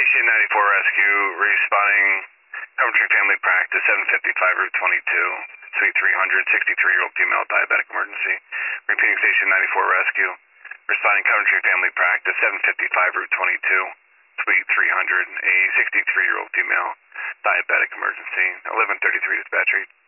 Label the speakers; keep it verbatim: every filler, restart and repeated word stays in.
Speaker 1: Station ninety-four Rescue, responding Coventry Family Practice, seven fifty-five Route twenty-two, Suite three hundred, sixty-three-year-old female, diabetic emergency. Repeating Station ninety-four Rescue, responding Coventry Family Practice, seven fifty-five Route twenty-two, Suite three hundred, a sixty-three-year-old female, diabetic emergency. eleven thirty-three dispatch rate.